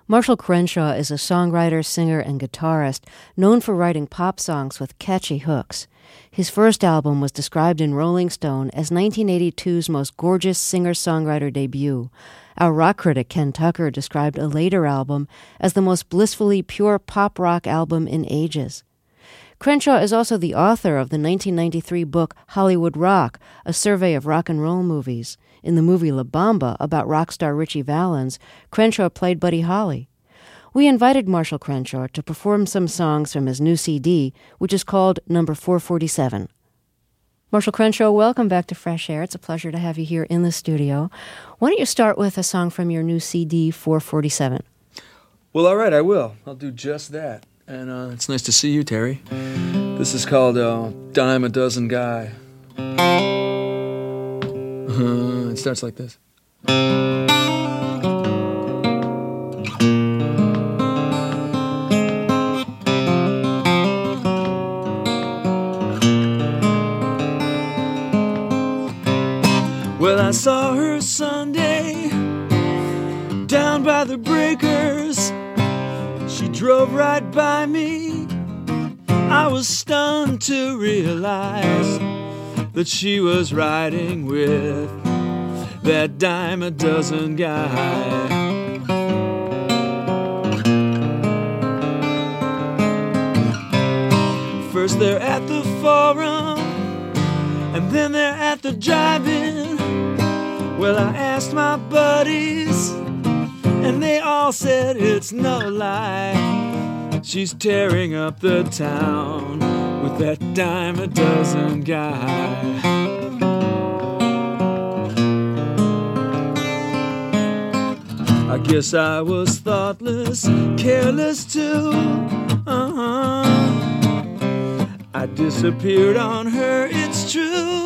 Marshall Crenshaw is a songwriter, singer, and guitarist known for writing pop songs with catchy hooks. His first album was described in Rolling Stone as 1982's most gorgeous singer-songwriter debut. Our rock critic Ken Tucker described a later album as the most blissfully pure pop rock album in ages. Crenshaw is also the author of the 1993 book Hollywood Rock, a survey of rock and roll movies. In the movie La Bamba, about rock star Ritchie Valens, Crenshaw played Buddy Holly. We invited Marshall Crenshaw to perform some songs from his new CD, which is called Number 447. Marshall Crenshaw, welcome back to Fresh Air. It's a pleasure to have you here in the studio. Why don't you start with a song from your new CD, 447? Well, all right, I will. I'll do just that. And it's nice to see you, Terry. This is called Dime a Dozen Guy. It starts like this. Well, I saw her Sunday down by the breakers. She drove right by me. I was stunned to realize that she was riding with that dime a dozen guy. First they're at the Forum, and then they're at the drive-in. Well, I asked my buddies, and they all said it's no lie. She's tearing up the town with that dime a dozen guy. I guess I was thoughtless, careless too. I disappeared on her, it's true.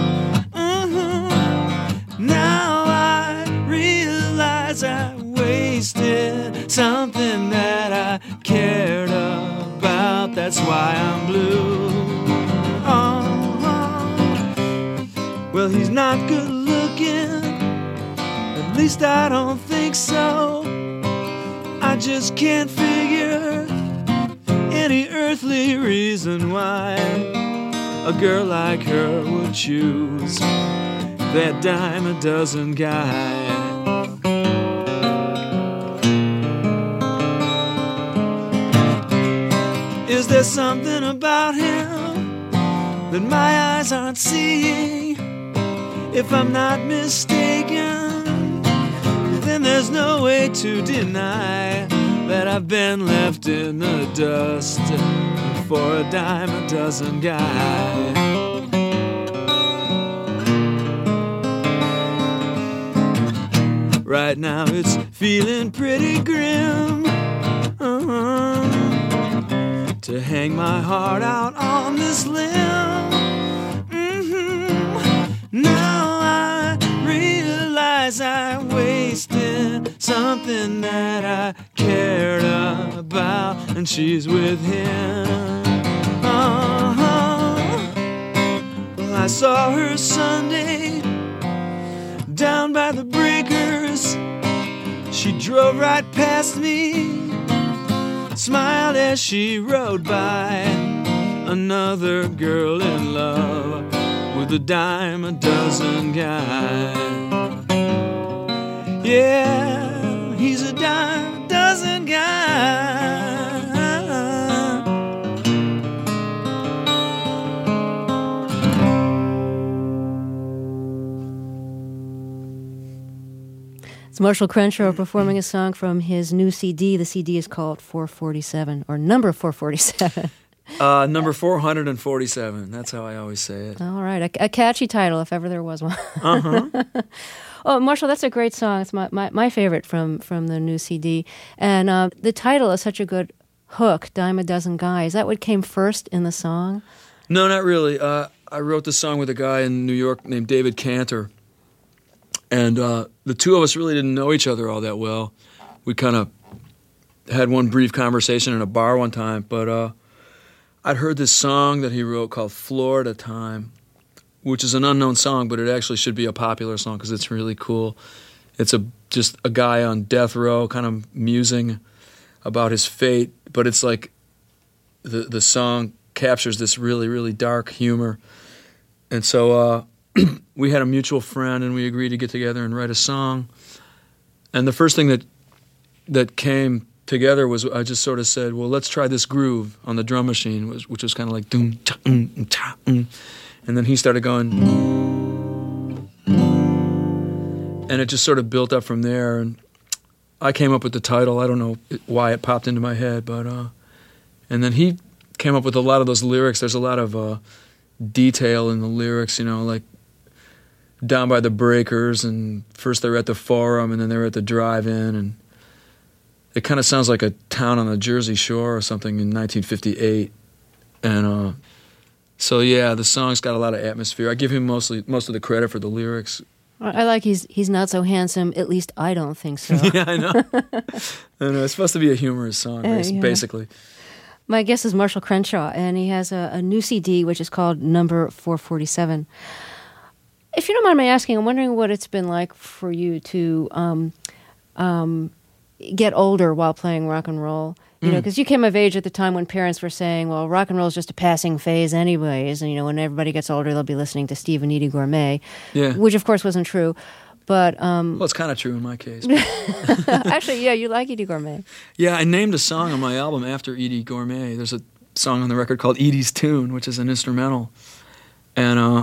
Now I realize I wasted something that I cared about. That's why I'm blue. Well, he's not good looking, at least I don't think so. I just can't figure any earthly reason why a girl like her would choose that dime a dozen guy. Is there something about him that my eyes aren't seeing? If I'm not mistaken, then there's no way to deny that I've been left in the dust for a dime a dozen guy. Right now it's feeling pretty grim to hang my heart out on this limb. Now I realize I wasted something that I cared about, and she's with him. Well, I saw her Sunday down by the breakers. She drove right past me, smiled as she rode by. Another girl in love with a dime a dozen guy. Yeah, he's a dime a dozen guy. It's Marshall Crenshaw performing a song from his new CD. The CD is called 447, or number 447. Number 447. That's how I always say it. All right. A catchy title, if ever there was one. Uh-huh. Oh, Marshall, that's a great song. It's my favorite from the new CD. And the title is such a good hook, Dime a Dozen Guy. Is that what came first in the song? No, not really. I wrote this song with a guy in New York named David Cantor. And the two of us really didn't know each other all that well. We kind of had one brief conversation in a bar one time, but I'd heard this song that he wrote called Florida Time, which is an unknown song, but it actually should be a popular song because it's really cool. It's just a guy on death row kind of musing about his fate, but it's like the song captures this really, really dark humor. And so we had a mutual friend, and we agreed to get together and write a song. And the first thing that came together was I just sort of said, well, let's try this groove on the drum machine, which was kind of like doom, cha, cha, and then he started going, and it just sort of built up from there. And I came up with the title. I don't know why it popped into my head, but and then he came up with a lot of those lyrics. There's a lot of detail in the lyrics, like down by the breakers, and first they were at the Forum, and then they were at the drive-in, and it kind of sounds like a town on the Jersey Shore or something in 1958. And so yeah, the song's got a lot of atmosphere. I give him most of the credit for the lyrics. I like he's not so handsome. At least I don't think so. Yeah, I know. I know. It's supposed to be a humorous song, basically. My guest is Marshall Crenshaw, and he has a new CD which is called Number 447. If you don't mind my asking, I'm wondering what it's been like for you to get older while playing rock and roll. Because you came of age at the time when parents were saying, well, rock and roll is just a passing phase anyways, and, when everybody gets older, they'll be listening to Steve and Eydie Gourmet, which, of course, wasn't true. But well, it's kind of true in my case. Actually, yeah, you like Eydie Gourmet. Yeah, I named a song on my album after Eydie Gourmet. There's a song on the record called Eydie's Tune, which is an instrumental. And,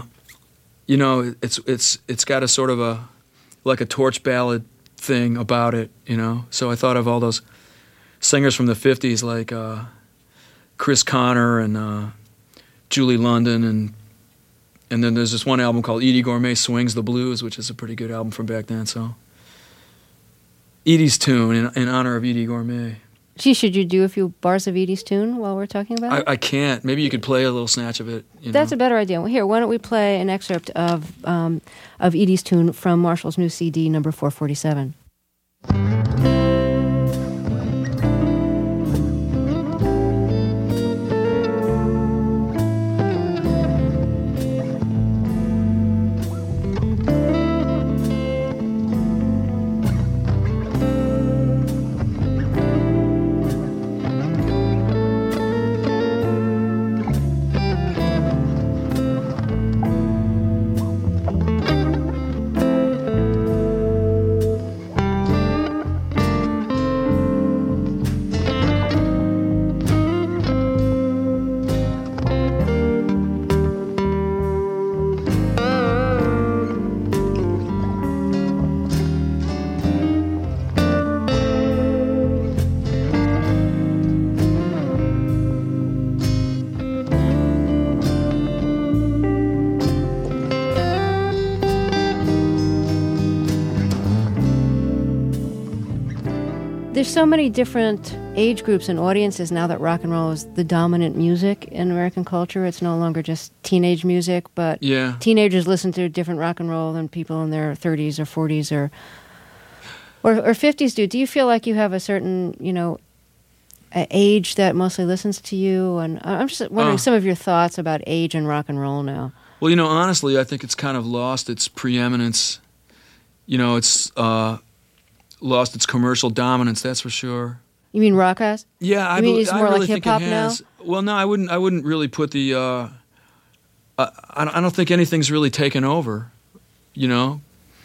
it's got a sort of like a torch ballad thing about it, So I thought of all those singers from the 50s like Chris Connor and Julie London, and then there's this one album called Eydie Gourmet Swings the Blues, which is a pretty good album from back then. So Eydie's Tune in honor of Eydie Gourmet. Gee, should you do a few bars of Eydie's Tune while we're talking about it? I can't. Maybe you could play a little snatch of it. That's a better idea. Well, here, why don't we play an excerpt of Eydie's Tune from Marshall's new CD, Number 447. There's so many different age groups and audiences now that rock and roll is the dominant music in American culture. It's no longer just teenage music, but teenagers listen to different rock and roll than people in their 30s or 40s or 50s do. Do you feel like you have a certain, age that mostly listens to you? And I'm just wondering some of your thoughts about age and rock and roll now. Well, honestly, I think it's kind of lost its preeminence. It's lost its commercial dominance, that's for sure. You mean rock has? Yeah, I mean it's more really like hip hop now? Well, no, I wouldn't really put the I don't think anything's really taken over, I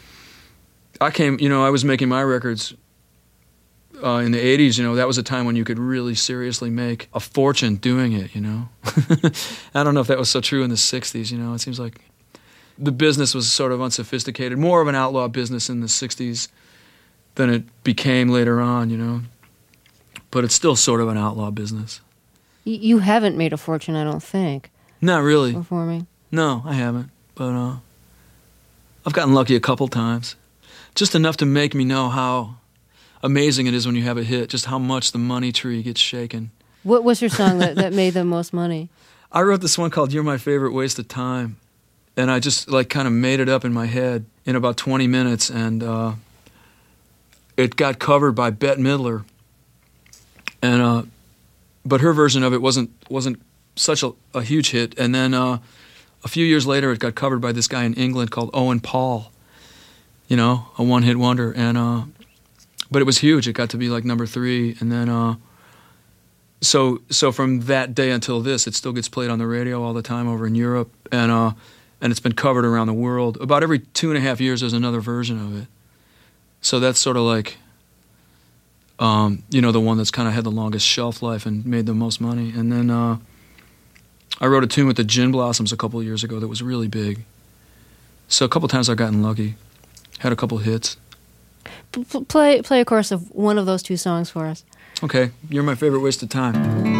was making my records in the 80s, that was a time when you could really seriously make a fortune doing it, I don't know if that was so true in the 60s, it seems like the business was sort of unsophisticated, more of an outlaw business in the 60s than it became later on, But it's still sort of an outlaw business. You haven't made a fortune, I don't think. Not really. Performing? No, I haven't. But I've gotten lucky a couple times. Just enough to make me know how amazing it is when you have a hit, just how much the money tree gets shaken. What was your song that made the most money? I wrote this one called You're My Favorite Waste of Time. And I just kind of made it up in my head in about 20 minutes, and it got covered by Bette Midler, and but her version of it wasn't such a huge hit. And then a few years later, it got covered by this guy in England called Owen Paul. you know, a one-hit wonder. And but it was huge. It got to be like number 3, and then so from that day until this, it still gets played on the radio all the time over in Europe, and it's been covered around the world. About every 2.5 years, there's another version of it. So that's sort of like, you know, the one that's kind of had the longest shelf life and made the most money. And then I wrote a tune with the Gin Blossoms a couple of years ago that was really big. So a couple times I've gotten lucky. Had a couple hits. Play a chorus of one of those 2 songs for us. Okay, You're My Favorite Waste of Time.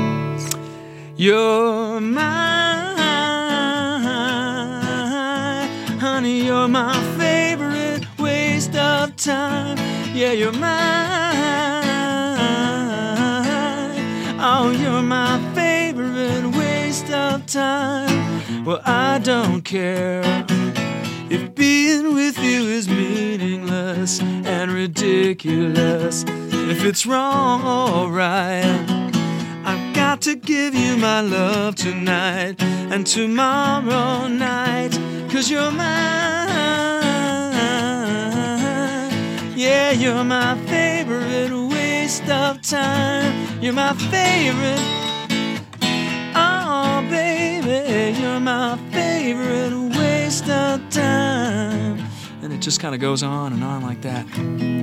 You're my, honey, you're my favorite waste of time. Yeah, you're mine. Oh, you're my favorite waste of time. Well, I don't care if being with you is meaningless and ridiculous. If it's wrong or right, I've got to give you my love tonight and tomorrow night, 'cause you're mine. Yeah, you're my favorite waste of time. You're my favorite. Oh, baby, you're my favorite waste of time. And it just kind of goes on and on like that.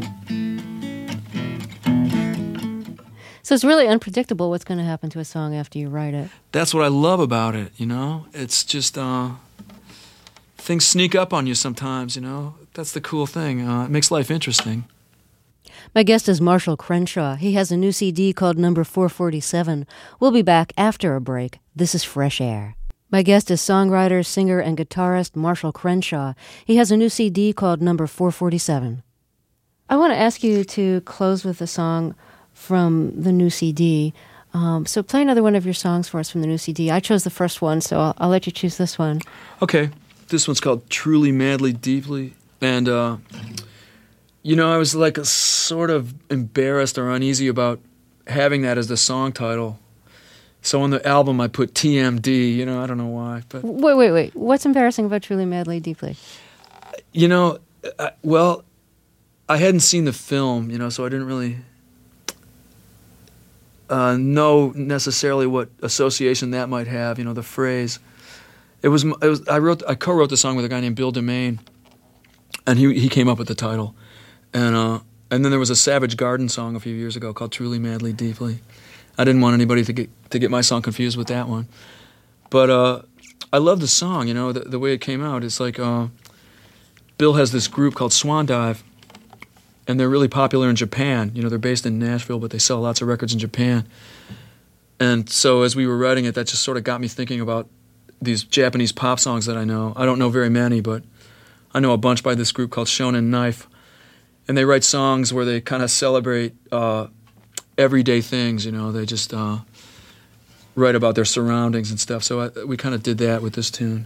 So it's really unpredictable what's going to happen to a song after you write it. That's what I love about it, you know? It's just, things sneak up on you sometimes, you know? That's the cool thing. It makes life interesting. My guest is Marshall Crenshaw. He has a new CD called Number 447. We'll be back after a break. This is Fresh Air. My guest is songwriter, singer, and guitarist Marshall Crenshaw. He has a new CD called Number 447. I want to ask you to close with a song from the new CD. So play another one of your songs for us from the new CD. I chose the first one, so I'll let you choose this one. Okay. This one's called Truly, Madly, Deeply. And, you know, I was like sort of embarrassed or uneasy about having that as the song title. So on the album I put TMD, you know, I don't know why. But Wait. What's embarrassing about Truly, Madly, Deeply? You know, well, I hadn't seen the film, you know, so I didn't really know necessarily what association that might have, you know, the phrase. I co-wrote the song with a guy named Bill DeMaine, and he came up with the title. And then there was a Savage Garden song a few years ago called Truly, Madly, Deeply. I didn't want anybody to get my song confused with that one. But I love the song, you know, the way it came out. It's like Bill has this group called Swan Dive, and they're really popular in Japan. You know, they're based in Nashville, but they sell lots of records in Japan. And so as we were writing it, that just sort of got me thinking about these Japanese pop songs that I know. I don't know very many, but I know a bunch by this group called Shonen Knife. And they write songs where they kind of celebrate everyday things, you know. They just write about their surroundings and stuff. So we kind of did that with this tune.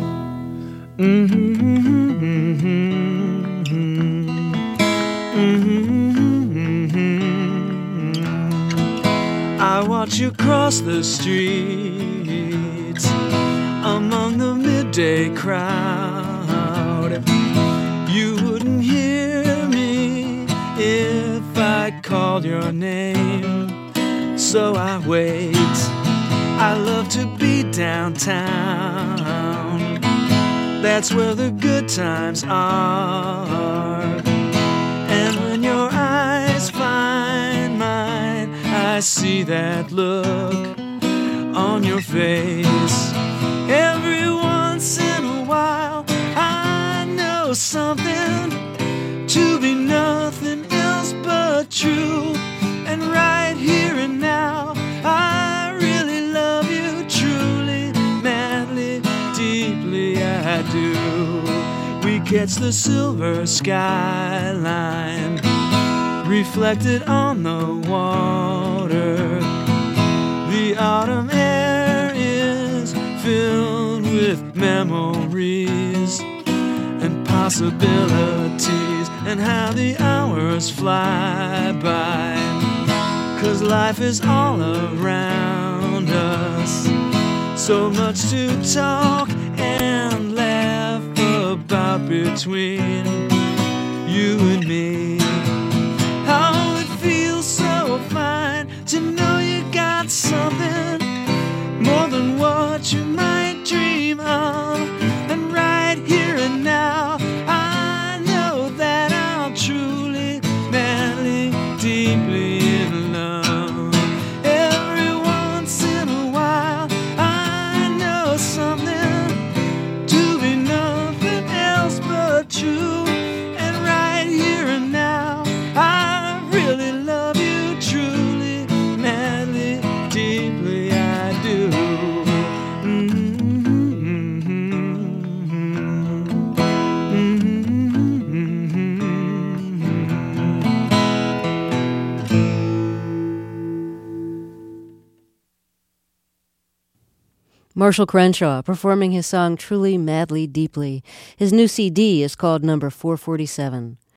I watch you cross the streets among the midday crowd. You wouldn't hear me if I called your name, so I wait. I love to be downtown. That's where the good times are. And when your eyes find mine, I see that look on your face. Every once in a while, I know something to be nothing else but true. And right here and now, I really love you truly, madly, deeply I do. We catch the silver skyline reflected on the water. The autumn air is filled with memories and possibilities, and how the hours fly by, 'cause life is all around us. So much to talk and laugh about between you and me. Oh, it feels so fine to know you got something more than what you might dream of. And right here and now, I know that I'll truly, madly, deeply in love. Every once in a while, I know something to be nothing else but true. And right here and now, I really love you truly, madly, deeply, I do. Marshall Crenshaw performing his song Truly, Madly, Deeply. His new CD is called Number 447.